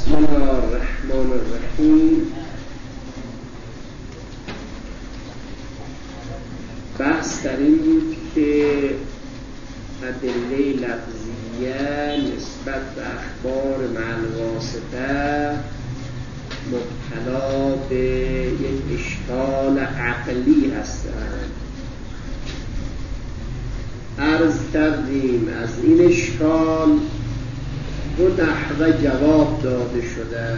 بسم الله الرحمن الرحیم. بحث در این بود که ادله لفظیه نسبت به اخبار مع الواسطه مبتلا به یک اشکال عقلی هستند. عرض کردیم از این اشکال دو نحوه جواب داده شده.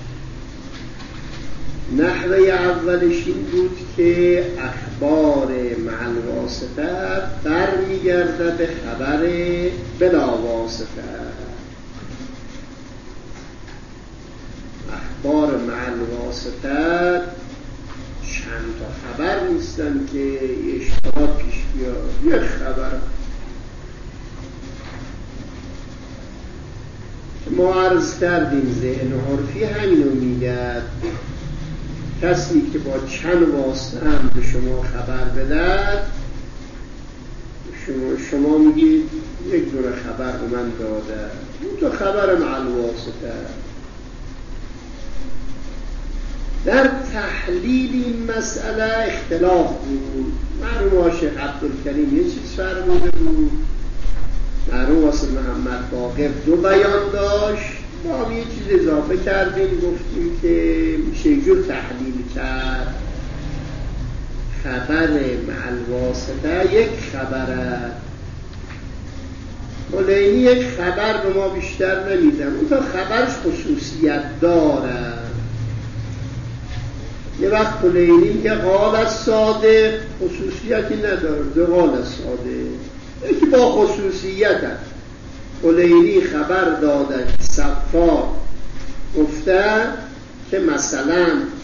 نحوه اولش این بود که اخبار مع الواسطه برمیگرده به خبر بلا واسطه. اخبار مع الواسطه چند تا خبر نیستن که اشتباه پیش بیاد، یک خبر. ما عرض کردیم ذهن عرفی همینو میگه، کسی که با چند واسطه هم به شما خبر بدهد، شما میگید یک دونه خبر به من داده، اون تو خبر مع الواسطه. در تحلیل این مسئله اختلاف بود. مرحوم شیخ عبدالکریم یه چیز فرموده بود، مرحوم واسه محمد باقر دو بیان داشت. ما هم یه چیز اضافه کردیم، گفتیم که میشه اینجور تحلیل کرد. خبر مع الواسطه یک خبره، کلینی یک خبر به ما بیشتر نمیدن، اون تا خبرش خصوصیت داره. یه وقت کلینی میگه قال الصادق، خصوصیتی نداره، قال الصادق یکی با خصوصیت هست. کلینی خبر داده صفار گفته که مثلا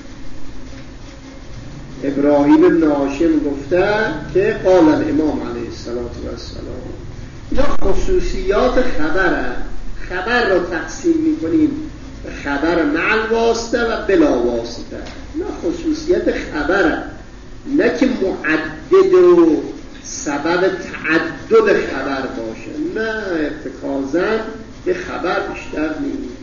ابراهیم بن هاشم گفته که قال الامام علیه السلام. اینا خصوصیات خبره. خبر رو تقسیم میکنیم به خبر مع الواسطه و بلا واسطه. اینا خصوصیت خبره، نه که معدد و سبب تعدد خبر باشه، نه ارتکازاً به خبر بیشتر نیست.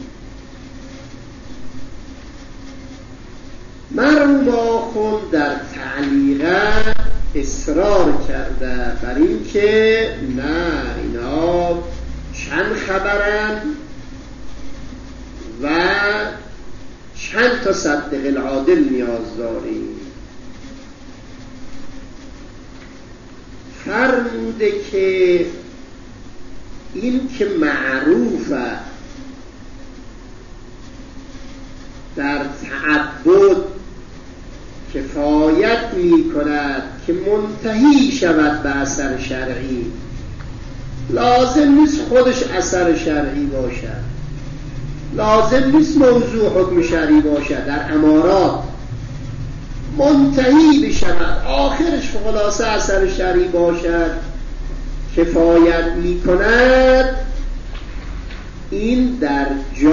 مرحوم آخوند در تعلیقه اصرار کرده بر این که نه، اینا چند خبرن و چند تا صدق العادل نیاز داریم. فرموده که این که معروفه در تعبد کفایت می کند که منتهی شود به اثر شرعی. لازم نیست خودش اثر شرعی باشد، لازم نیست موضوع حکم شرعی باشد. در امارات منتهی بشود، آخرش خلاصه اثر شرعی باشد، کفایت می کند. این در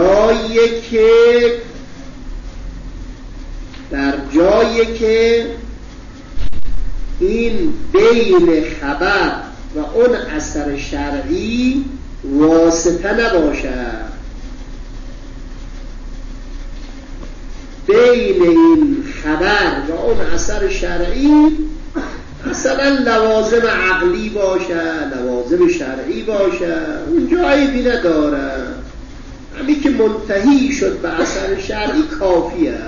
جایی که این بین خبر و اون اثر شرعی واسطه نباشد. بین این خبر و اون اثر شرعی مثلا لوازم عقلی باشه، لوازم شرعی باشه، اونجا عیبی نداره. همین که منتهی شد به اثر شرعی کافیه.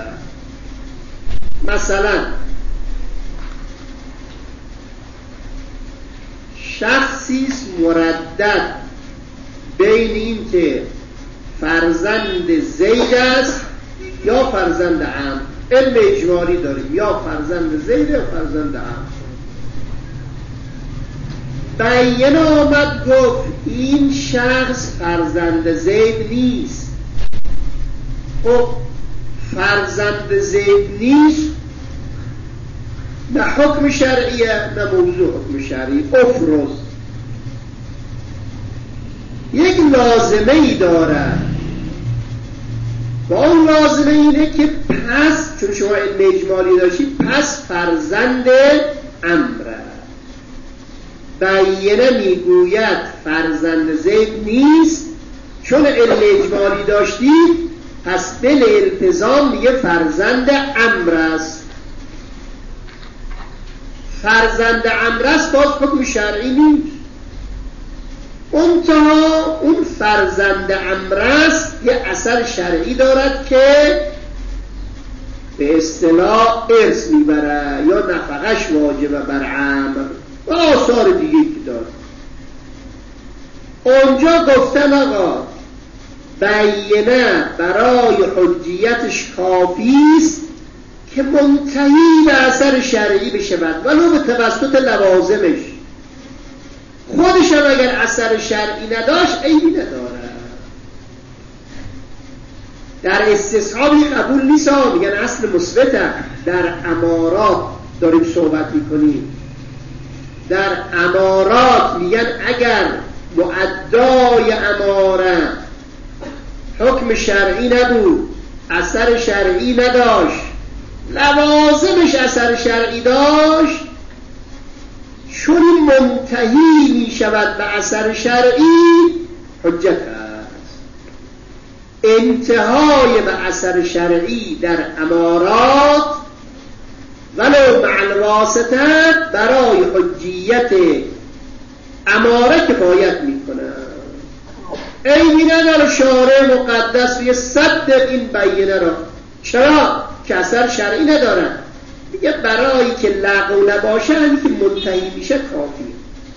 مثلا شخصی مردد بین این که فرزند زید است یا فرزند عمرو. علم اجمالی داریم، یا فرزند زید یا فرزند عمرو. بیان آمد گفت این شخص فرزند زید نیست. خب فرزند زید نیست، نه حکم شرعیه نه موضوع حکم شرعی. افرز یک لازمه ای داره و اون لازمه اینه که پس، چون شما علم اجمالی داشتید، پس فرزند عمرو. بیانه میگوید فرزند زید نیست، چون علم اجمالی داشتید پس بل التزام میگه فرزند امر است. فرزند امر است باز حکم شرعی نیست. منتها اون فرزند امر است یه اثر شرعی دارد که به اصطلاح ارث میبره یا نفقش واجبه بر امر و آثار دیگه که داره. اونجا گفتن آقا بینه برای حجیتش کافی است که منتهی به اثر شرعی بشود ولو به توسط لوازمش. خودش هم اگر اثر شرعی نداشت عیبی نداره. در استصحابی قبول نیست ها، میگن اصل مثبته. در امارات داریم صحبت میکنیم. در امارات میگن اگر مؤدای اماره حکم شرعی نبود، اثر شرعی نداشت، لوازمش اثر شرعی داشت، چون منتهی می شود به اثر شرعی حجت است. انتهای به اثر شرعی در امارات ولو مع الواسطه برای حجیت اماره کفایت می کند. عیبی نداره شارع مقدس روی صدق این بینه را. چرا؟ که اثر شرعی ندارن. دیگه برایی که لغو نباشه همین که منتهی میشه کافیه.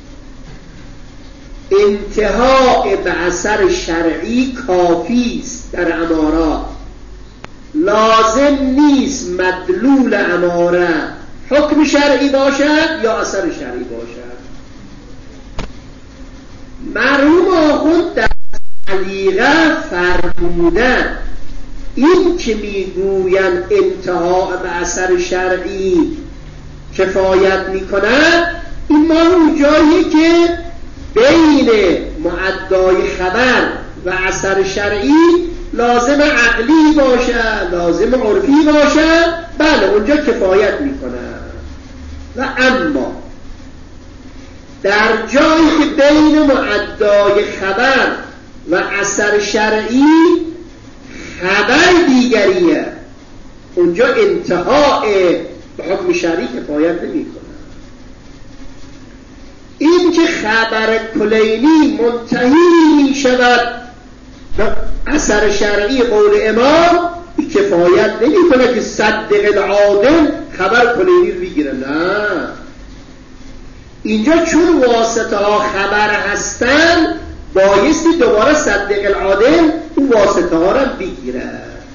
انتهای به اثر شرعی کافی است در امارات. لازم نیست مدلول اماره حکم شرعی باشد یا اثر شرعی باشد. مرحوم آخوند در علیقه فرمودن این که میگویند انتها به اثر شرعی کفایت میکند، این ما اون جایی که بین مؤدای خبر و اثر شرعی لازم عقلی باشه، لازم عرفی باشه، بله اونجا کفایت میکند. و اما در جایی که بین مؤدای خبر و اثر شرعی خبر دیگریه، اونجا انتهای به حکم شرعی کفایت نمی کنه. این که خبر کلینی منتهی می شود به اثر شرعی قول امام کفایت نمی کنه که صدق العادل خبر کلینی رو بگیره. نه، اینجا چون واسطه ها خبر هستن بایستی دوباره صدق العادل اون واسطه ها رو بگیره.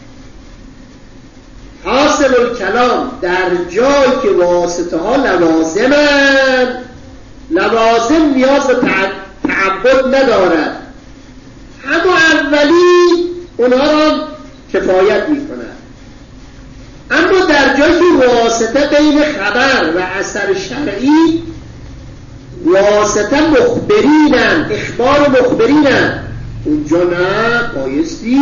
حاصل الکلام در جایی که واسطه ها لوازمن، لوازم نیاز به تعبد ندارد، اما اولی اونها را کفایت میکنه. اما در جایی که واسطه بین خبر و اثر شرعی واسطه مخبرینن، اخبار مخبرینن، اونجا نه، بایستی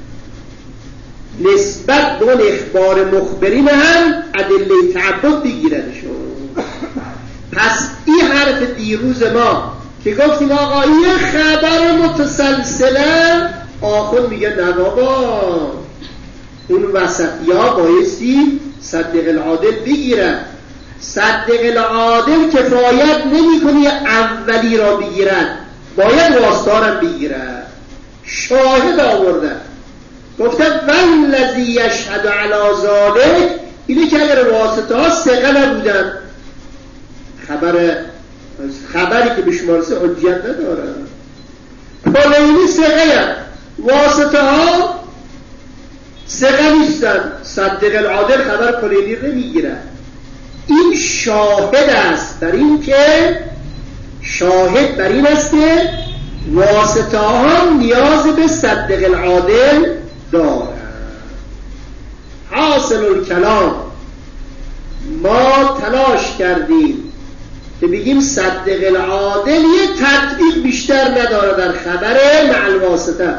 نسبت به اون اخبار مخبرین هم ادله تعبد بگیردشون. پس این حرف دیروز ما که گفتیم آقا این خبر متسلسله، آخون میگه نه بابا اون وسطی ها بایستی صدق العادل بگیرن. صدق العادل کفایت نمی کنی اولی را بگیرن، باید واسطارم بگیرن. شاهد آوردن گفتن والذی یشهد علی ذلک، اینه که اگر واسطه ها ثقه نبودن خبری که به شما رسه حجیت نداره. کلینی ثقه، واسطه ها ثقه نیستن، صدق العادل خبر کلینی رو نمیگیرن. این شاهد است بر این که شاهد بر این است که واسطه ها نیاز به صدق العادل دارند. حاصل الکلام ما تلاش کردیم که بگیم صدق العادل یه تطبیق بیشتر نداره در خبر مع الواسطه.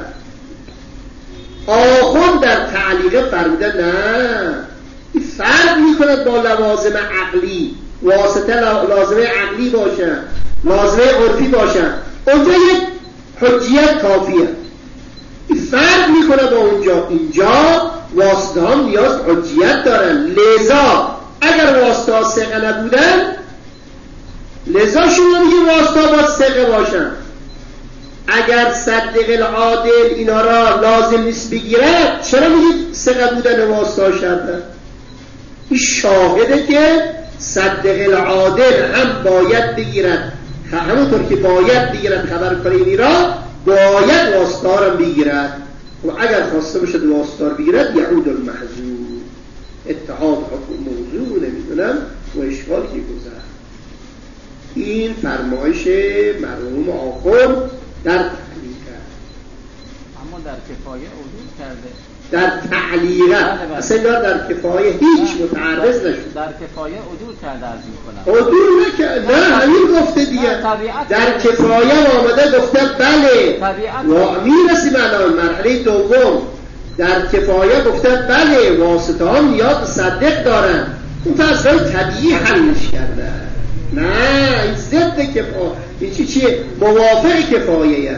آخوند در تعلیق فرموده نه، این فرق میکند با لوازم عقلی. واسطه لازمه عقلی باشه، لازمه عرفی باشه، اونجا یک حجیت کافیه. این فرق میکنه با اونجا. اینجا واسطه ها نیاز حجیت دارن، لذا اگر واسطه ها ثقه نبودن، لذا شما میگه واسطه ها باید ثقه باشن. اگر صدق العادل اینا را لازم نیست بگیرد، چرا میگید ثقه بودن واسطه ها شرطه؟ این شاهده که صدق العادل هم باید بگیرد، همونطور که باید بگیرد خبر کلینی را، باید واسطه ها را بگیرد. و اگر خواسته باشد واسطه را بگیرد، یعود المحذور، اتحاد حکم موضوع نمیدونم و اشکال که گذر. این فرمایش مرحوم آخر در تحلیل کرد، اما در کفایه عدول کرده. در تعلیقه اصلا در کفایه هیچ متعرض نشد. در کفایه عدول کرده عرض میکنم. عدول نکرد، نه همین گفته دیگه. در کفایه آمده گفته بله و میرسیم الان مرحله دوم. در کفایه گفته بله واسطه ها نیاز صدق دارن، اون فصل طبیعی حلش کرده. نه این ضد کفایه، این چیه؟ موافق کفایه.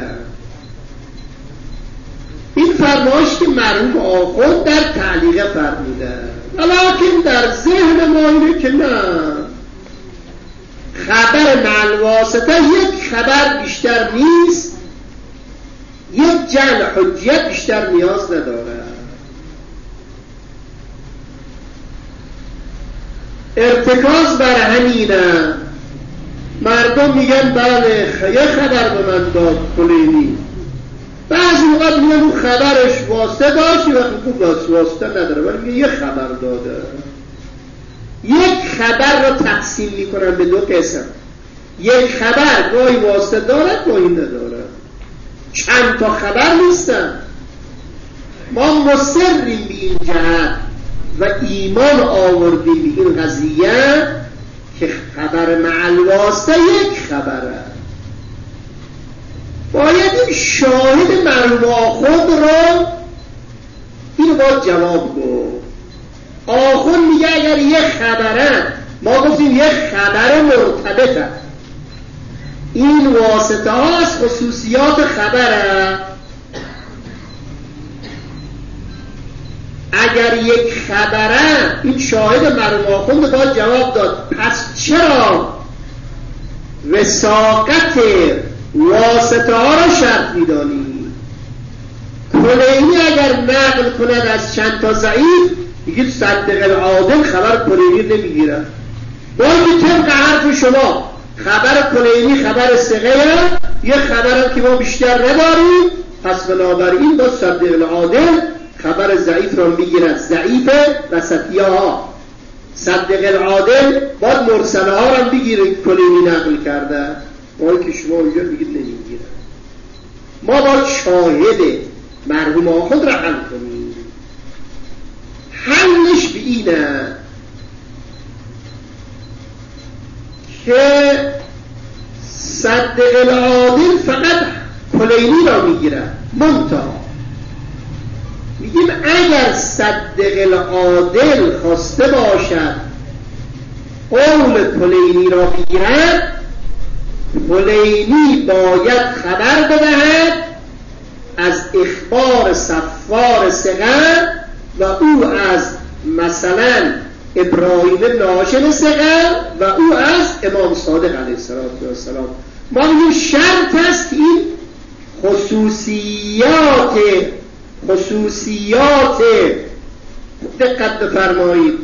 این فرمایش که مرحوم آخوند در تعلیق فرموده، ولیکن در ذهن ما اینه که نه، خبر مع الواسطه یک خبر بیشتر نیست، یک جعل حجیت بیشتر نیاز نداره. ارتکاز بر همینه. مردم میگن بله یه خبر به من داد کلینی، بعضی وقت میگن اون خبرش واسطه داشت و خوب واسطه نداره، ولی میگه یه خبر داده. یک خبر رو تقسیم میکنن به دو قسم. یک خبر گاهی واسطه دارد گاهی نداره، چند تا خبر نیستن. ما مصریم به این جهت و ایمان آوردیم به این قضیه که خبر مع الواسطه یک خبره. باید این شاهد مرحوم آخوند رو اینو باید جواب گفت. آخوند میگه اگر یک خبره، ما گفتیم یک خبر مرتبطه، این واسطه ها از خصوصیات خبره. اگر یک خبره، این شاهد مرحوم آخوند باید جواب داد پس چرا وثاقت واسطه ها را شرط میدانی؟ کلینی اگر نقل کند از چند تا ضعیف، میگید صدق العادل خبر کلینی نمیگیره. باید طبق حرف شما خبر کلینی خبر ثقه، یه خبرم که ما بیشتر نداریم، پس بنابراین با صدق العادل خبر ضعیف را میگیرد. ضعیف وسطیه ها، صدق العادل باید مرسله ها را بگیره کلینی نقل کرده، باید که شما اونجا بگید نمیگیره. ما باید شاهد مرحوم آخوند را حل کنیم. حلش به اینه که صدق العادل فقط کلینی را میگیره. منتها میگیم اگر صدق العادل خواسته باشد قول کلینی را بگیرد، کلینی باید خبر بدهد از اخبار صفار ثقه و او از مثلا ابراهیم بن هاشم ثقه و او از امام صادق علیه السلام. ما میگیم شرط است که این خصوصیات دقت بفرمایید،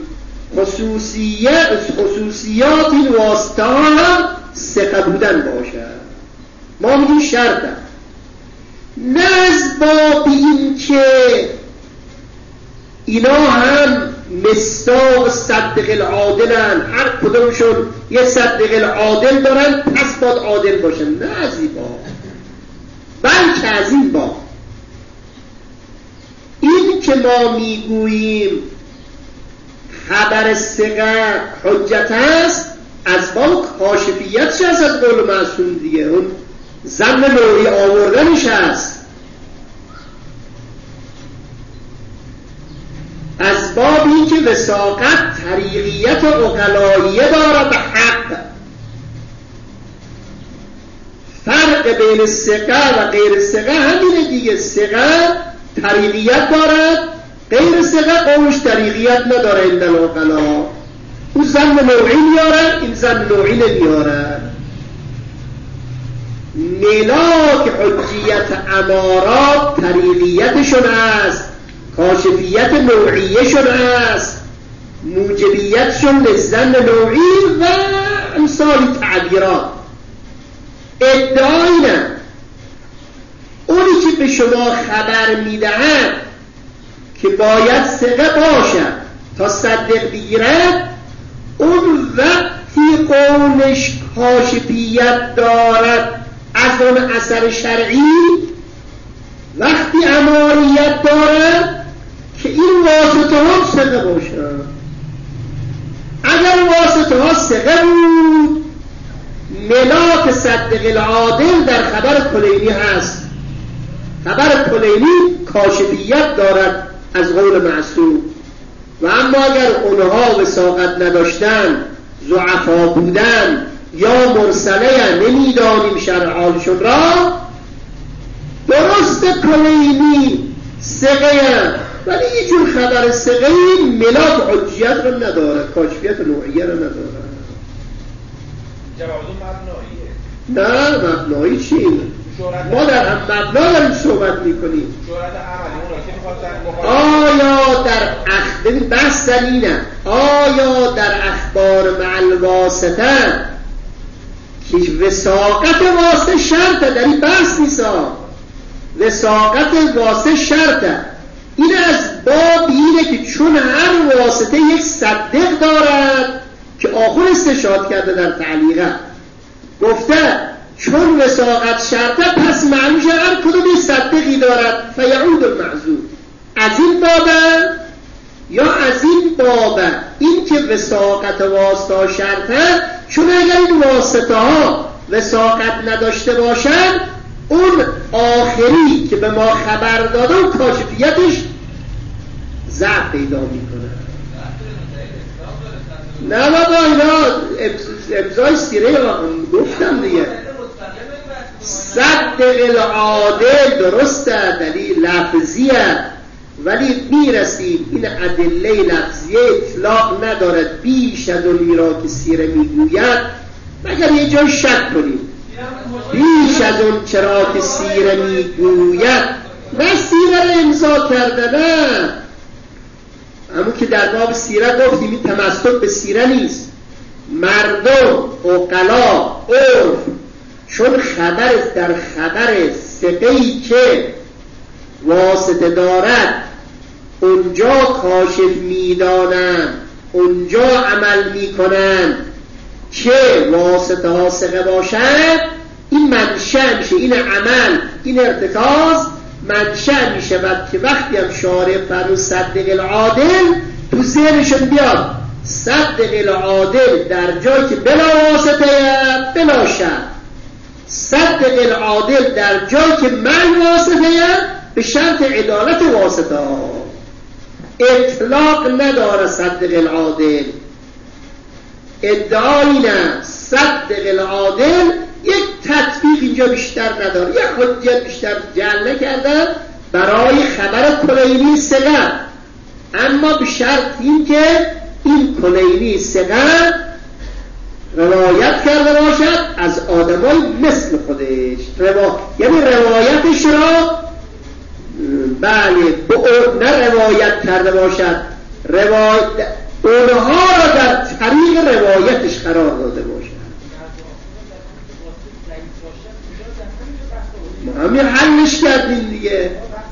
خصوصیات این واسطه ها هم ثقه بودن باشد. ما میگیم شرط است، نه از باب این که اینا هم مصداق صدق العادلن، هر کدومشون یه صدق العادل دارن پس باید عادل باشن، نه از این باب، بلکه از این باب این که ما میگوییم خبر ثقه حجت است، از باب کاشفیتش از قول معصوم دیگه، اون ضمن نوعی آوردنش هست، از باب این که وثاقت طریقیت و عقلاییه داره به حق. فرق بین ثقه و غیر ثقه همینه دیگه. ثقه طریقیت دارد، غیر ثقه قولش طریقیت نداره. این دلالقلا اون زن نوعی میارن، این زن نوعی نمیارن. ملاک حجیت امارات طریقیتشون است، کاشفیت نوعیشون است، موجبیتشون لزن نوعی و امثال تعبیرات. ادعا اینه اونی که به شما خبر میدهد که باید ثقه باشد تا صدق بگیرد، اون وقتی قولش کاشفیت دارد از اون اثر شرعی، وقتی اماریت دارد که این واسطه ها ثقه باشد. اگر واسطه ها ثقه بود، ملاک صدق العادل در خبر کلینی هست. خبر کلینی کاشفیت دارد از قول معصوم. و اما اگر اونها وثاقت نداشتن، ضعفا بودن یا مرسله نمیدانیم شرع حالشون را، درست کلینی ثقه، ولی یه جور خبر ثقه ملاک حجیت رو نداره، کاشفیت نوعیه رو نداره. جواب مبناییه. نه مبنایی چی؟ ما در هم مبنا داریم صحبت میکنیم. آیا در ببین بحث اینه، آیا در اخبار مع الواسطه که وثاقت واسطه شرطه، در این بحث نیسا، وثاقت واسطه شرطه. این از باب اینه که چون هر واسطه یک صدق دارد که آخر استشهاد کرده در تعلیقه، گفته چون وثاقت شرطه پس معنیش هر کدوم یک صدقی دارد فیعود المعذور. از این بابه یا از این بابه این که وثاقت واسطه شرطه، چون اگر این واسطه ها وثاقت نداشته باشن، اون آخری که به ما خبر داده و کاشفیتش ضعف پیدا میکنه. نه بابا اینا امضای سیره گفتم دیگه. صدق العادل درسته دلیل لفظیه، ولی میرسیم این ادله لفظیه اطلاق ندارد بیش از اونی را که سیره میگوید، مگر یه جای شک کنیم بیش از اون چرا که سیره میگوید. نه سیره رو امضا کرده، نه همون که در باب سیره گفتیم این تمسک به سیره نیست. مردم، عقلا، عرف چون خبر در خبر ثقه‌ای که واسطه دارد اونجا کاشف میدانند، اونجا عمل میکنند که واسطه ها ثقه باشد، این منشأ میشه، این عمل، این ارتکاز منشأ میشه. بعد که وقتی هم شارع فرمود صدق العادل، تو ذهنشون بیاد صدق العادل در جایی که بلا واسطه بلا شرط، صدق العادل در جایی که من واسطه به شرط عدالت واسطه. اطلاق نداره صدق العادل. ادعایی نه صدق العادل یک تطبیق اینجا بیشتر نداره، یک حجت بیشتر جعل نکرده برای خبر کلینی ثقه، اما به شرط این که این کلینی ثقه روایت کرده باشد از آدمای مثل خودش، یعنی روایتش را نه روایت کرده باشد، اونها را در طریق روایتش قرار داده باشد. ما همین حلش کردیم دیگه.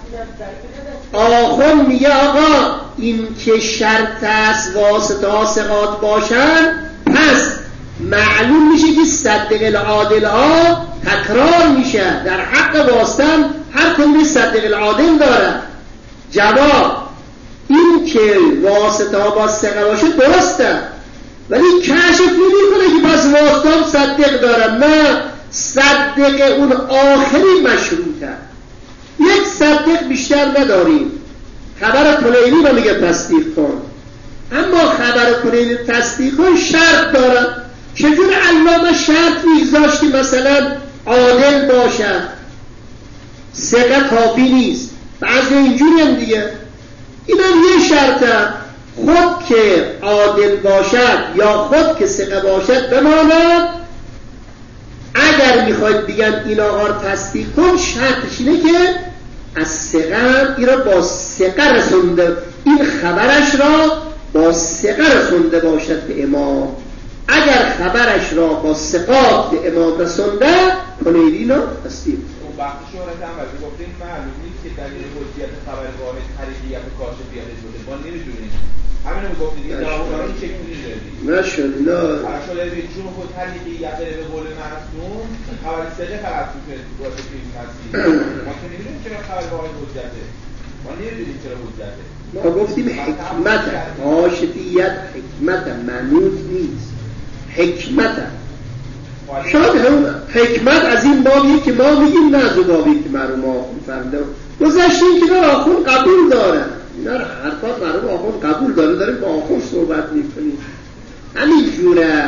آخر میگه آقا این که شرط است واسطه ها ثقات باشن، پس معلوم میشه که صدق العادل ها تکرار میشه در حق واسطن، هر کدوم صدق العادل داره. جواب این که واسطه ها با ثقه باشه درسته، ولی کشف نمیکنه که پس واسطه ها صدق داره. نه، صدق اون آخری مشروطه، یک صدق بیشتر نداریم. خبر کلینی رو میگه تصدیق کن، اما خبر کلینی تصدیق کن شرط داره. چجور علامه شرط میگذاشتی مثلا عادل باشه؟ ثقه کافی نیست. بعضی اینجوری هم دیگه. این هم یه شرطه، خود که عادل باشد یا خود که ثقه باشد بماند. اگر میخواید بگن این آقا رو تصدیق کن، شرطش اینه که از ثقه این را با ثقه رسونده، این خبرش را با ثقه رسونده باشد به امام. اگر خبرش را با ثقات به امام رسونده، کنیدین را تصدیق. اون وقتی شهرت هم وقتی گفتیم معلوم نیست که دلیل حجیت خبر واحد طریقیت کاشفیت شده، ما نمیدونیم. همینو میگفتید دیگه، جوابا این شکلی دادید. نشد نه. اشاره به جون خود طریقیت به قول معصوم، خبر ثقه خلاص میشه واسه این تصدیق. ما که نمیدونیم چرا خبر واحد حجته. ما نمیدونیم چرا حجته. ما گفتیم حکمت، کاشفیت حکمت منوط نیست. حکمت شاید هم حکمت از این بابی که ما میگیم، نه از بابی که مرحوم آخوند فرموده گذشتیم که نه آخوند قبول داره، نه حرفات مرحوم آخوند قبول داریم با آخوند صحبت میکنیم. همین جوره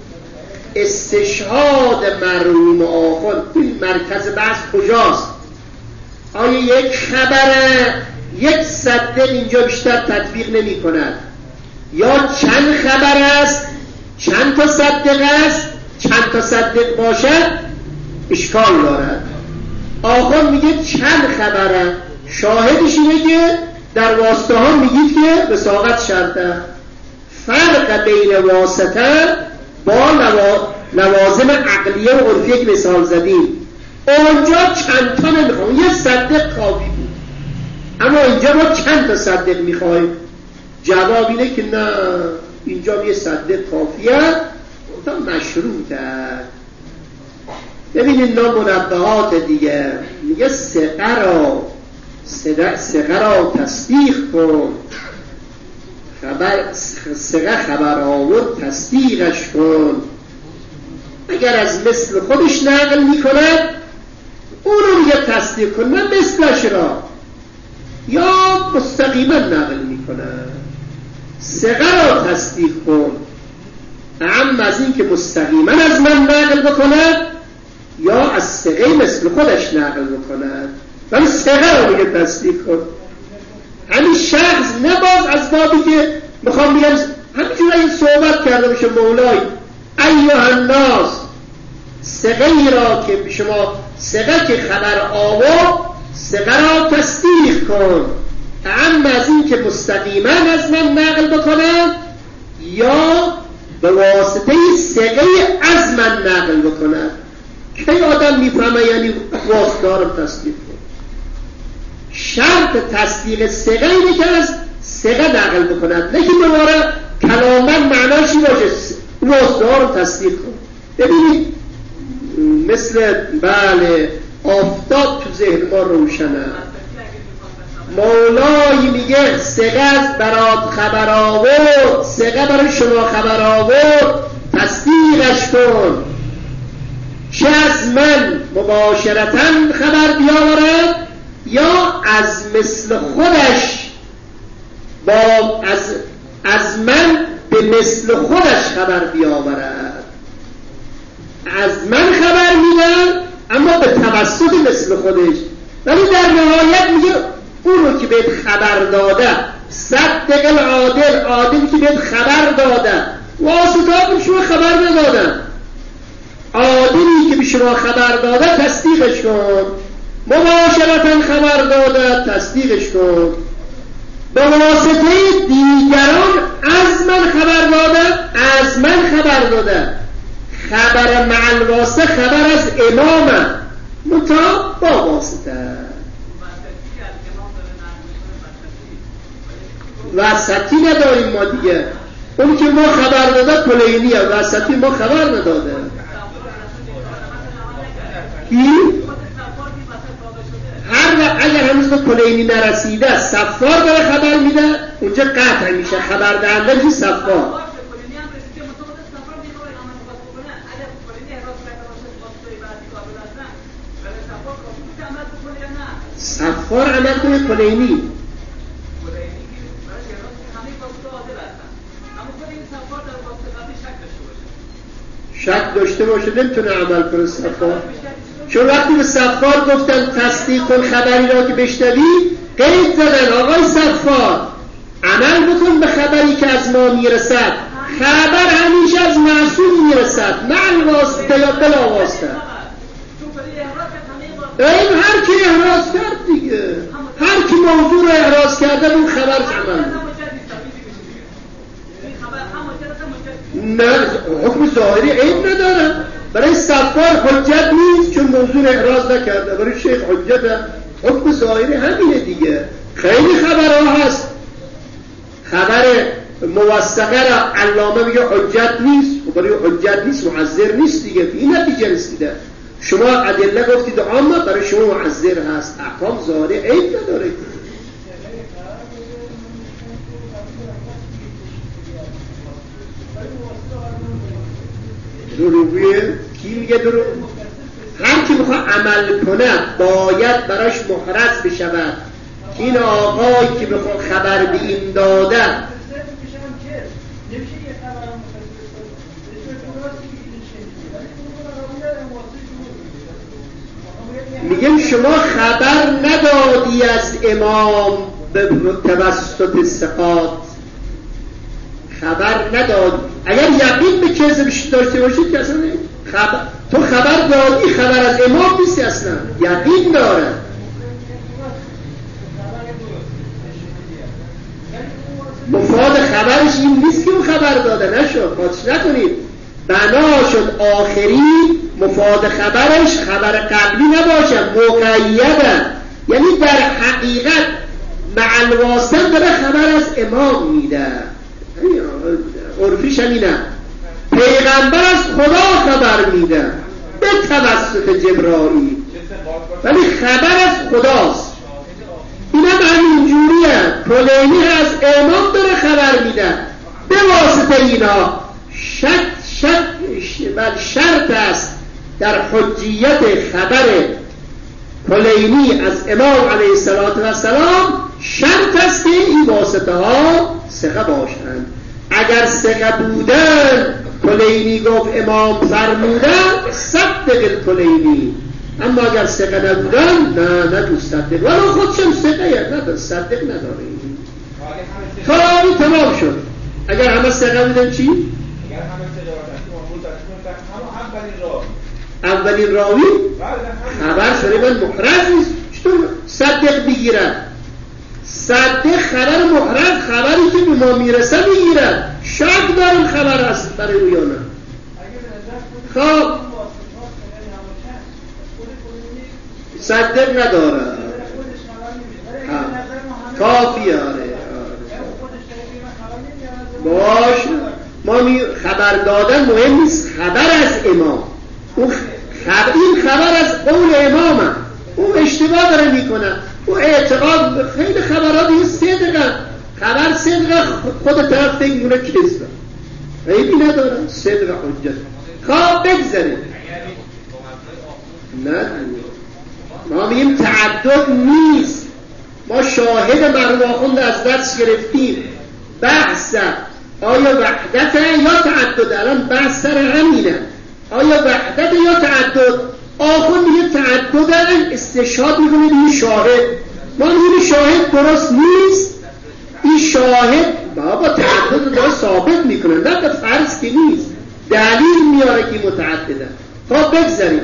استشهاد مرحوم آخوند. این مرکز بحث کجاست؟ آیا یک خبره یک صدق اینجا بیشتر تطبیق نمی کند، یا چند خبر است، چند تا صدق است، چند تا صدق باشد اشکال دارد. آخوند میگه چند خبره، شاهدش اینه که در واسطه ها میگید که وثاقت شرطه. فرق بین واسطه با لوازم عقلیه و عرفیه که مثال زدیم، اونجا چند تا نمیخوام، یه صدق کافی بود، اما اینجا ما چند تا صدق میخوایم. جواب اینه که نه، اینجا یه صدق کافیه، تا مشروطه. ببینید نه منبهات دیگه میگه ثقه را تصدیق کن، ثقه خبر آورد تصدیقش کن. اگر از مثل خودش نقل میکند اونو میگه تصدیق کن، نه مثلش را، یا مستقیما نقل میکند. ثقه را تصدیق کن، اما از این که مستقیما از من نقل بکند یا از ثقه مثل خودش نقل بکند، ولی ثقه را میگه تصدیق کن. همین شخص نباز از بابی که میخوام بگم همینجور این صحبت کرده باشه مولای ایها الناس، ثقه ای را که شما ثقه که خبر آورد ثقه را تصدیق کن، اما از این که مستقیما از من نقل بکنه یا به واسطه ثقه از من نقل بکنه. که آدم میفهمه یعنی واسطه رو تصدیق کن. شرط تصدیق ثقه اینه که از ثقه نقل بکند، نه که دوباره کلامن معناشی باشه واسطه رو تصدیق کن. ببینید مثل بله آفتاب تو ذهن ما روشنه. مولای میگه ثقه از برات خبر آورد، ثقه برای شما خبر آورد تصدیقش کن، چه از من مباشرتاً خبر بیاورد یا از مثل خودش از من به مثل خودش خبر بیاورد. از من خبر میدن اما به توسط مثل خودش، ولی در نهایت میگه اون رو که بهت خبر داده، صدق العادل، عادلی که بهت خبر داده، واسطه به شما خبر ندادن، عادلی که به شما خبر داده تصدیقش کن، مباشرتاً خبر داده تصدیقش کن، به واسطه دیگران از من خبر داده، از من خبر داده. خبر مع الواسطه خبر از امامه متا با واسطه. وسطی نداریم ما دیگه، اون که ما خبر داده کلینیه، وسطی ما خبر نداده. اگر هنوز به کلینی نرسیده صفار داره خبر میده، اونجا قطع میشه خبر دهنده میشه صفار. صفار عمل کنه کلینی شک داشته باشه نمیتونه عمل کنه صفار، چون وقتی به صفار گفتن تصدیق کن خبری را که بشنوی، قید زدن آقای صفار عمل بکن به خبری که از ما میرسد. خبر همیشه از معصوم میرسد، نه الواسطه یا بلا واسطه. این هر کی احراز کرد دیگه، هر کی موضوع رو احراز کرده اون خبر عمل. نه حکم ظاهری عیب نداره، برای صفار حجت نیست چون موضوع احراز نکرده، برای شیخ حجت. حکم ظاهری همینه دیگه. خیلی خبرها هست، خبر موثقه را علامه میگه حجت نیست، و برای حجت نیست معذر نیست دیگه. این نتیجه رسیده. شما ادله گفتید عامه، برای شما معذر هست. احکام ظاهری عیب نداره. دروغیه کی میگه دروغ؟ هر کی بخواد عمل کنه باید براش محرز بشود. این آقایی که بخواد خبر به این داده میگم شما خبر ندادی از امام به توسط ثقات، خبر ندادی. اگر یقین به کذبش داشته باشید که اصلا تو خبر دادی، خبر از امام نیستی، اصلا یقین داره. مفاد خبرش این نیست که اون خبر داده نشد، خاطش نکنید. بنا شد آخری مفاد خبرش خبر قبلی نباشه، مقیده، یعنی در حقیقت مع الواسطه داره خبر از امام میده. عرفیش همینه، پیغمبر از خدا خبر میده به توسط جبرائیل، ولی خبر از خداست. این هم همینجوریه. کلینی از امام داره خبر میده به واسطه اینا. شرط است در حجیت خبر کلینی از امام علیه السلام، شرط است که این واسطه ها ثقه باشند. اگر ثقه بودن کلینی گفت امام فرمودن صدق کلینی، اما اگر ثقه نبودن نه دوست صدق، ولو خودشم ثقه نه صدق نداره. کلامی تمام شد. اگر همه ثقه بودن چی؟ اولین راوی خبر شده من محرز نیست. چطور صدق بگیرن؟ صدق خبر محرز، خبری که به ما میرسه بگیرن. شک دارم خبر هست برای او یا نه. خب صدق نداره، کافی آره. باش ما خبر دادن مهم نیست، خبر از امام. این خبر از قول امامه، او اشتباه داره میکنه، او اعتقاد خیلی خبرات این صدقه، خبر صدقه، خود طرف فکر میکنه کذبه، عیبی نداره، صدقه حجت. خواب بگذاریم نه ما میگیم تعدد نیست. ما شاهد مرحوم آخوند از دست گرفتیم. بحث آیا وحدت یا تعدد؟ الان بحث سر همینه، آیا وحدت یا تعدد؟ آخوند میگه تعدد، استشهاد میکنه این شاهد. ما میگیم شاهد درست نیست، این شاهد بابا تعدد داره ثابت میکنه، نه به فرض که نیست، دلیل میاره که متعدده. خب بگذاریم،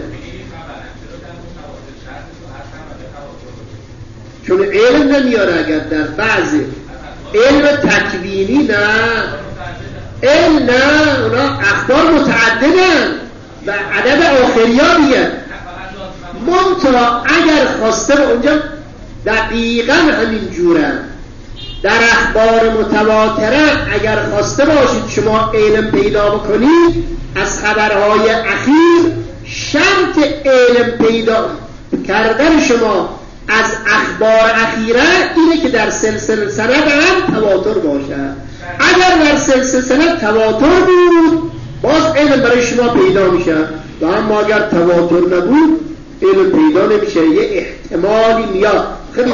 چون علم نمیاره. اگر در بعضی علم تکوینی نه، علم نه، اونا اخبار متعددن و عدد آخریا دیگه. منتها اگر خواسته به اونجا دقیقا همین جوره، در اخبار متواتره اگر خواسته باشید شما علم پیدا بکنید از خبرهای اخیر، شرط علم پیدا کردن شما از اخبار اخیره اینه که در سلسله سند هم تواتر باشه. اگر در سلسله سند تواتر بود باز علم برای شما پیدا میشه، و اما اگر تواتر نبود علم پیدا نمیشه. یه احتمالی میاد. خیلی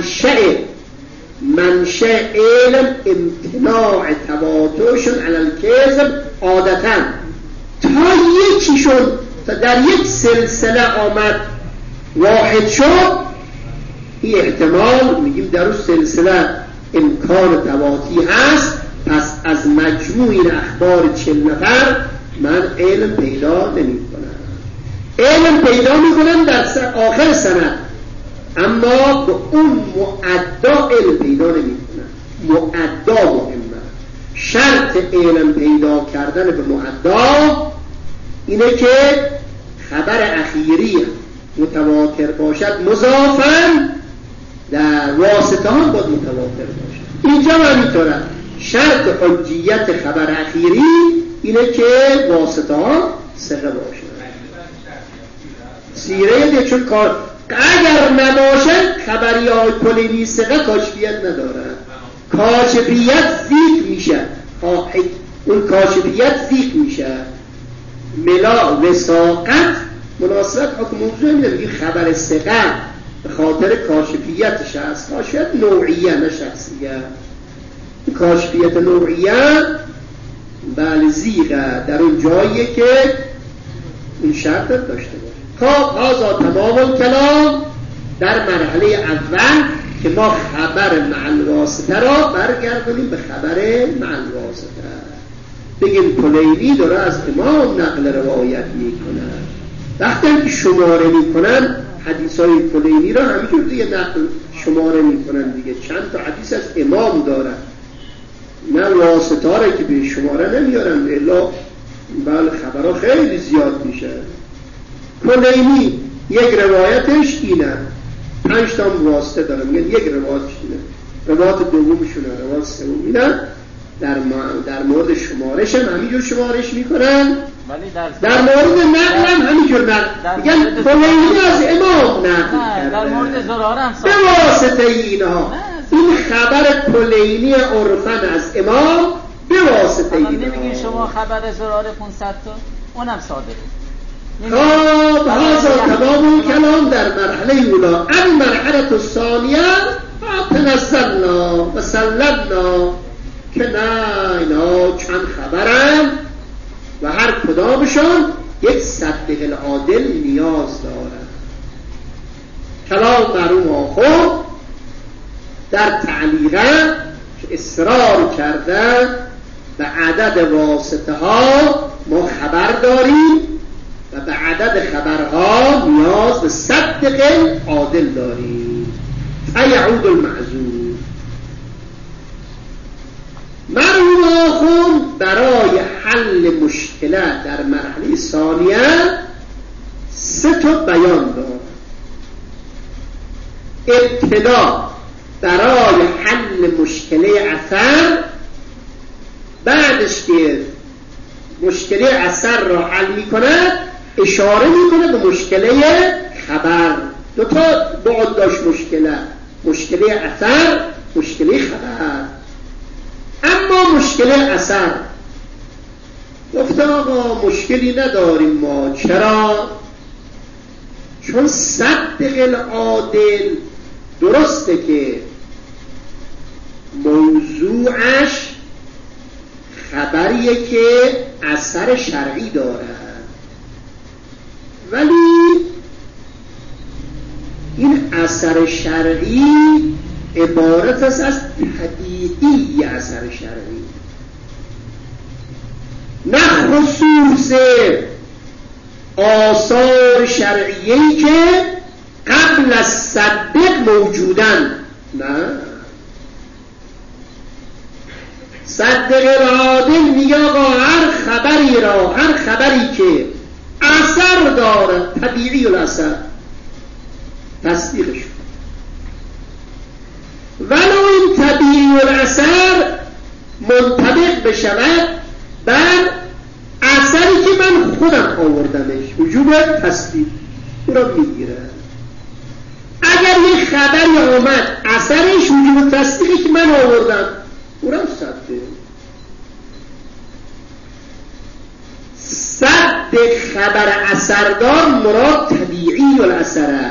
منشأ علم امتناع تواترشون علی الکذب عادتاً تا یکیشون در یک سلسله آمد واحد شد، این احتمال میگیم در اون سلسله امکان تواطی هست، پس از مجموع این اخبار 40 نفر من علم پیدا نمی کنم. علم پیدا می کنم در آخر سند، اما به اون معدا علم پیدا نمی کنم. معدا مهمه. شرط علم پیدا کردن به معدا اینه که خبر اخیری متواتر باشد، مضافاً در واسطه هم باید متواتر باشد. اینجا هم اینطوره. شرط حجیت خبر اخیری اینه که واسطه ها ثقه باشد. سیره ده چون کار اگر نباشه خبری های کلینی ثقه کاشفیت نداره. کاشفیت ذیک میشه. اون کاشفیت ذیک میشه. ملا وساقت مناسبت حکم موضوع میگه خبر ثقه به خاطر کاشفیتش هست. کاشفیت نوعیه نه شخصیه. کاشفیت نوعیه بله زیغه در اون جاییه که این شرط داشته باشه. خب هذا تمام الکلام در مرحله اول که ما خبر مع الواسطه را برگردونیم به خبر مع الواسطه. بگیم کلینی داره از امام نقل روایت میکنه. وقتی که شماره میکنن حدیثای کلینی را همینجور دیگه نقل شماره میکنن دیگه. چند تا حدیث از امام دارن، نه واسطه را که به شماره نمیارن، الا بله خبرها خیلی زیاد میشه. کلینی یک روایتش اینه، 5 تا واسطه داره، میگن یک روایتش اینه، روایت دومشونه، روایت سوم اینه. در مورد شمارش هم همینجور شمارش میکنن، در مورد نقل هم همینجور نقل میگن کلینی از امام نقل کرده. در مورد زراره هم به واسطه اینها این خبر کلینی عرفن از امام به واسطه اینها. نمیگین شما خبر زراره 500 تا اونم صادقه. خب هذا تمام کلام در مرحله اولا. المرحله الثانیه تنزلنا و سلمنا که نه اینا چند خبرن و هر کدامشان یک صدق العادل نیاز دارن. کلام مرحوم آخر در تعلیقه که اصرار کردن به عدد واسطه ها ما خبر داریم و به عدد خبرها نیاز به صدق عادل داریم. فیعود المعذور. مرحوم آخر برای حل مشکلات در مرحله ثانیه 3 تا بیان دارد. ابتدا برای حل مشکل اثر، بعدش که مشکل اثر را حل میکنه اشاره میکنه به مشکل خبر. 2 تا بعد داشت مشکل اثر، مشکل خبر. اما مشکل اثر گفته آقا مشکلی نداریم ما. چرا؟ چون صدق العادل درسته که موضوعش خبریه که اثر شرعی داره، ولی این اثر شرعی عبارت است از طبیعی اثر شرعی، نه خصوص آثار شرعیه‌ای که قبل از صدق موجودن. نه، صدق العادل میگه آقا هر خبری که اثر داره طبیعی الاثر تصدیقش، ولو این طبیعی الاثر منطبق بشود بر اثری که من خودم آوردمش، وجوب تصدیق او را میگیره. اگر یه خبری آمد اثرش وجوب تصدیقی که من آوردم او را صدق خبر اثردار مراد طبیعی الاثره،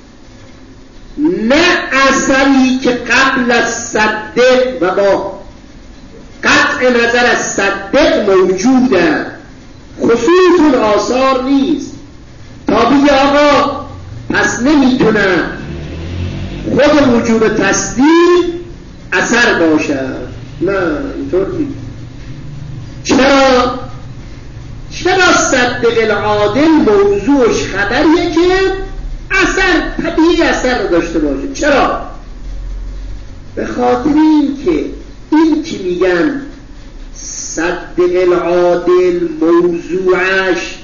نه اثری که قبل از صدق و با قطع نظر از صدق موجوده، خصوص اون آثار نیست. تا بگه آقا پس نمیتونه خود وجوب تصدیق اثر باشد. نه اینطور نیست. چرا صدق العادل موضوعش خبریه که طبیعی اثر رو داشته باشه؟ چرا؟ به خاطر این که میگن صدق العادل موضوعش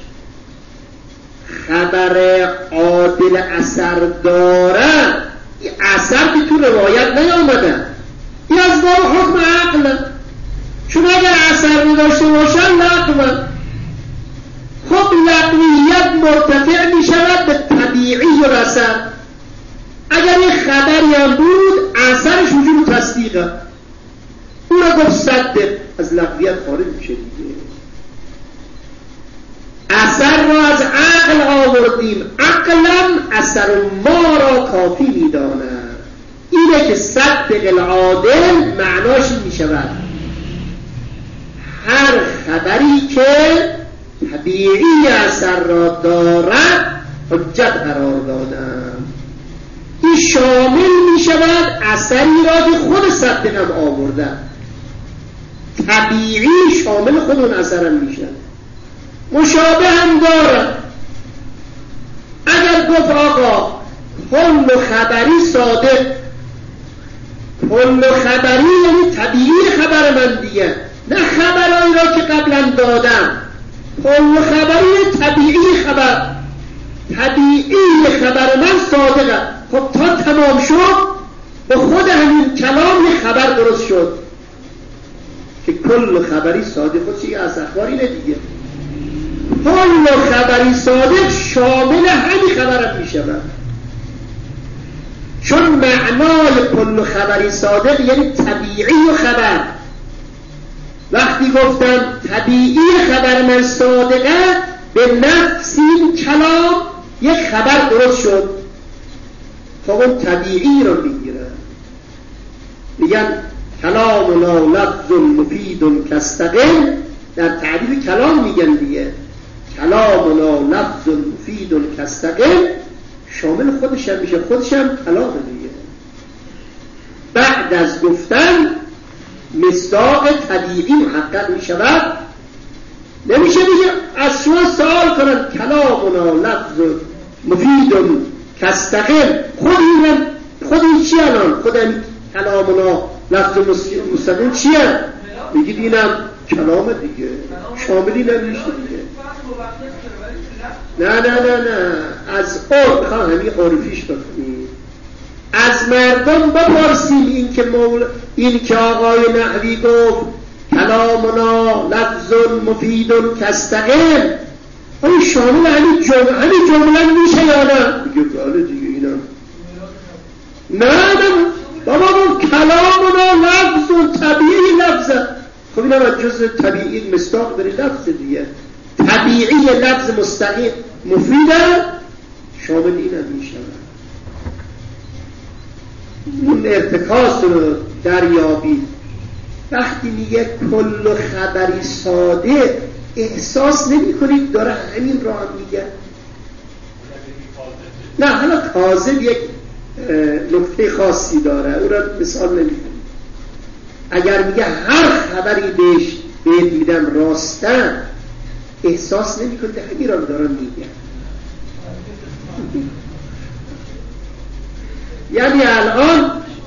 خبر عادل اثر داره، این اثر که تو روایت نیامده، این از باب حکم عقل. چون اگر اثر نداشته باشن لغو. خب لغویت مرتفع می شود به طبیعی و اثر. اگر این خبری هم بود اثرش وجود تصدیقه، او را گفت صدق، از لغویت خارج میشه دیگه. اثر را از عقل آوردیم، عقلم اثر ما را کافی میداند. اینه که صدق العادل معناش می شود هر خبری که طبیعی اثر را دارد حجت قرار دادم. این شامل می شود اثری را که خود صدق هم آورده، طبیعی شامل خود اون اثر هم می شود. مشابه هم دارد. اگر گفت آقا کل خبری صادق، کل خبری یعنی طبیعی خبر من دیگه، نه خبرایی را که قبلا دادم. کل خبری طبیعی خبر، طبیعی خبر من صادقه. خب تا تمام شد به خود همین کلام یه خبر درست شد که کل خبری صادق. خود چیه از اخباری نه دیگه. کل خبری صادق شامل همین خبرت می شود، چون معنای کل خبری صادق یعنی طبیعی و خبر. وقتی گفتم طبیعی خبر من صادقه، به نفس این کلام یک خبر درست شد. خب اون طبیعی رو میگیرن، میگن کلامنا لفظ مفید کاستقل. در تعریف کلام میگن دیگه کلامنا لفظ مفید کاستقل، شامل خودش هم میشه، خودش هم کلام دیگه. بعد از گفتن مصداق طبیعی محقق میشود. نمیشه دیگه از شما سوال کنن کلامنا لفظ مفید کاستقل، خود این چی الان؟ خود این کلامنا لفظ مستقل چیه؟ میگید اینم کلام دیگه، شاملی نمیشه دیگه. نه از عرف میخوام همین عرفیش بکنیم. از مردم بپرسیم این که آقای نحوی گفت کلامنا لفظ مفید کاستقل، این شامل همین جمله میشه یا نه؟ میگه بله دیگه اینم. نه بابا گفت کلامنا لفظ طبیعی لفظه. خب اینم از جز طبیعی مصداق داری لفظ دیگه. طبیعی لفظ مستقیم مفیده، شامل اینم میشه. اون ارتکاس رو دریابید. وقتی میگه کل خبری صادق، احساس نمی کنید داره همین را هم میگه؟ نه حالا کاذب یک نکته خاصی داره، او را مثال نمی کنید. اگر میگه هر خبری بهت میدم راستن، احساس نمی کنید همین را دارم میگه. یعنی الان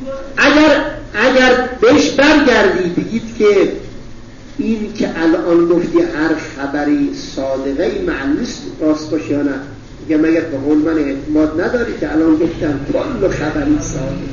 اگر بهش برگردی بگید که این که الان گفتی هر خبری صادقه، این معنی نیست راست باشه یا نه؟ میگه مگر به قول من اعتماد نداری که الان گفتم کل خبری صادقه؟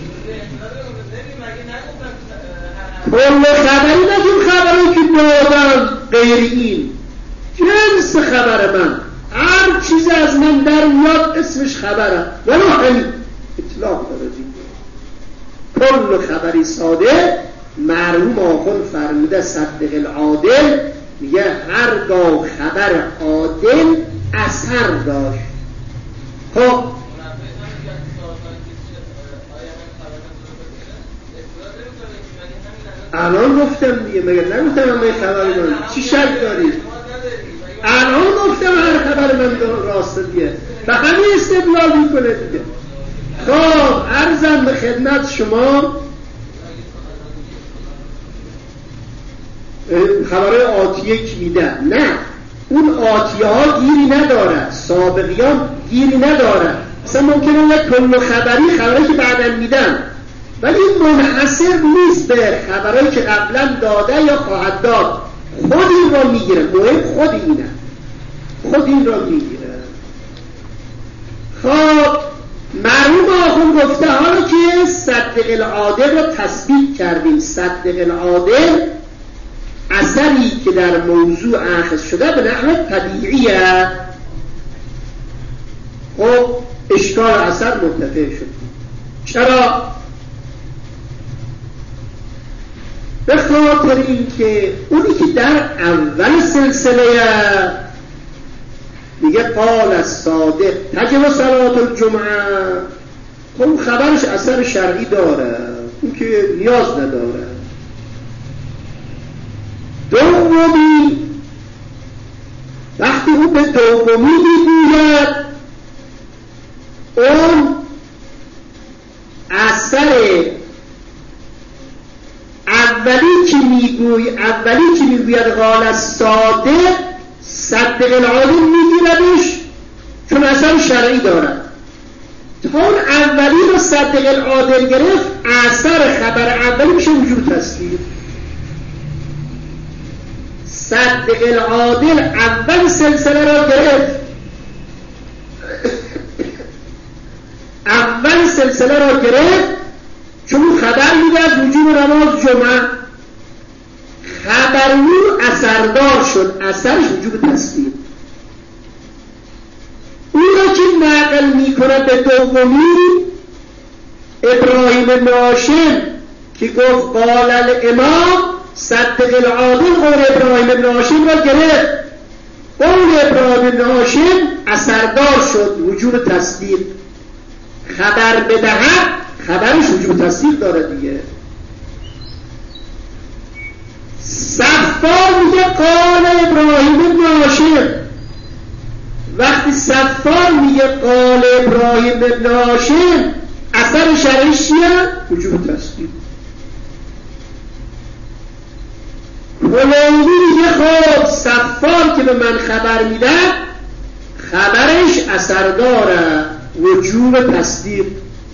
کل خبری نگیم خبری که دادم غیر این جنس خبر من، هر چیز از من در میاد اسمش خبره، ولو همین اطلاق داره دیگه. کل خبری صادق مرحوم آخون فرموده صدق العادل، میگه هرگاه خبر عادل اثر داشت. خب الان گفتم دیگه، مگر نگفتم همه خبر من چی شک داری؟ الان گفتم هر خبر من راسته دیگه، به همین استدلال میکنه دیگه. خب عرضم به خدمت شما خبرهای آتیه کی میدن؟ نه، اون آتیه ها گیری ندارن، سابقیان گیری ندارن. مثلا ممکنه یک کل خبری خبری که بعداً میدن، ولی منحصر نیست به خبرهایی که قبلا داده یا خواهد داد. خود این را میگیره، مهم خود اینه، خود این را میگیره. خب مرحوم آخوند گفته حالا که صدق العادل را تثبیت کردیم، صدق العادل اثری که در موضوع اخذ شده به نحو طبیعیه. خب اشکال اثر منتفع شد. چرا؟ به خاطر اینکه اونی که در اول سلسله میگه قال الصادق تجب صلاة الجمعه، خب خبرش اثر شرعی داره، اون که نیاز نداره. دومی وقتی اون به دومی میگوید اون اثر اولی که میگوید قال الصادق صدق العادل میگیردش چون اثر شرعی دارد. تا اون اولی رو صدق العادل گرفت، اثر خبر اولی میشه وجوب تصدیق. صدق العادل اول سلسله را گرفت، اول سلسله را گرفت چون خبر میده از وجوب نماز جمعه، خبر او اثردار شد، اثرش وجوب تصدیق. او را که نقل میکنه به دومی ابراهیم بن هاشم که گفت قال الامام صدق العادل، قول ابراهیم بن هاشم را گرفت، قول ابراهیم بن هاشم اثردار شد، وجوب تصدیق. خبر بدهد خبرش وجوب تصدیق داره دیگه. صفار میگه قال ابراهیم بن هاشم، وقتی صفار میگه قال ابراهیم بن هاشم اثر شرعیش چیه؟ وجوب تصدیق. کلینی میگه خب صفار که به من خبر میده خبرش اثر داره، وجوب تصدیق.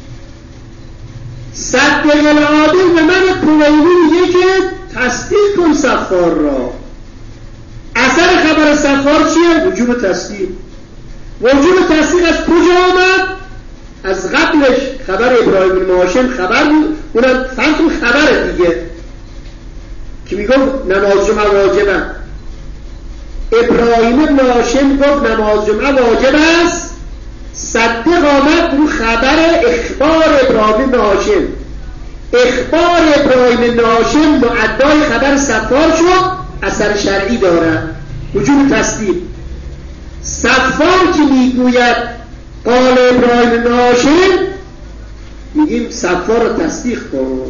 صدق العادل به من کلینی میگه که تصدیق کن صفار را. اثر خبر صفار چیه؟ وجوب تصدیق. وجوب تصدیق از کجا آمد؟ از قبلش خبر ابراهیم بن هاشم خبر بود، اونم فهمتون خبر دیگه که میگفت نماز جمعه واجبه. ابراهیم بن هاشم گفت نماز جمعه واجب است، صدق آمد رو خبر اخبار ابراهیم بن هاشم. اخبار ابراهیم بن هاشم معدای خبر صفار شد، اثر شرعی داره، وجوب تصدیق. صفار که میگوید قال ابراهیم بن هاشم میگیم صفار رو تصدیق کن.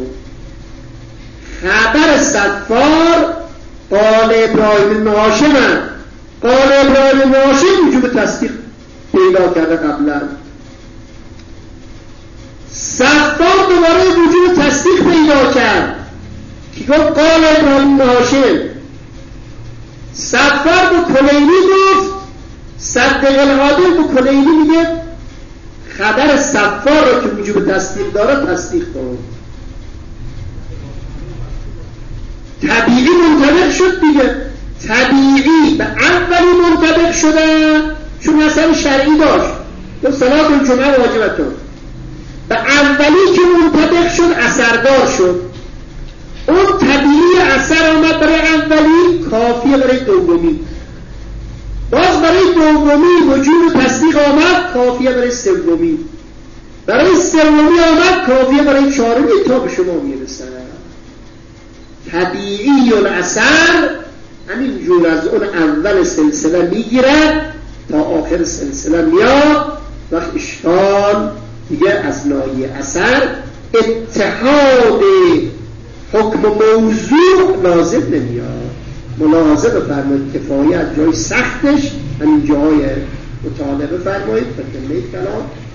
خبر صفار قال ابراهیم بن هاشم، قال ابراهیم بن هاشم وجوب تصدیق پیدا کرده قبلا. صفار دوباره وجوب تصدیق پیدا کرد که گفت قال ابراهیم بن هاشم. صفار به کلینی گفت صدق العادل، به کلینی میگه خبر صفار رو که وجوب تصدیق داره تصدیق کن. طبیعی منطبق شد دیگه، طبیعی به اولی منطبق شده چون اثر شرعی داشت، تو صلاة الجمعه واجبتون. به اولی که منطبق شد اثردار شد، اون طبیعی اثر آمد برای اولی، کافیه برای دومی. باز برای دومی وجوب تصدیق آمد، کافیه برای سومی. برای سومی آمد، کافیه برای چهارمی تا به شما میرسه. طبیعی الاثر همین جور از اون اول سلسله میگیره تا آخر سلسله میاد. وقت اشکال دیگه از ناحیه اثر اتحاد حکم موضوع لازم نمیاد. ملاحظه بفرمایید کفایت جای سختش همین جای مطالعه بفرمایید. فکر کلام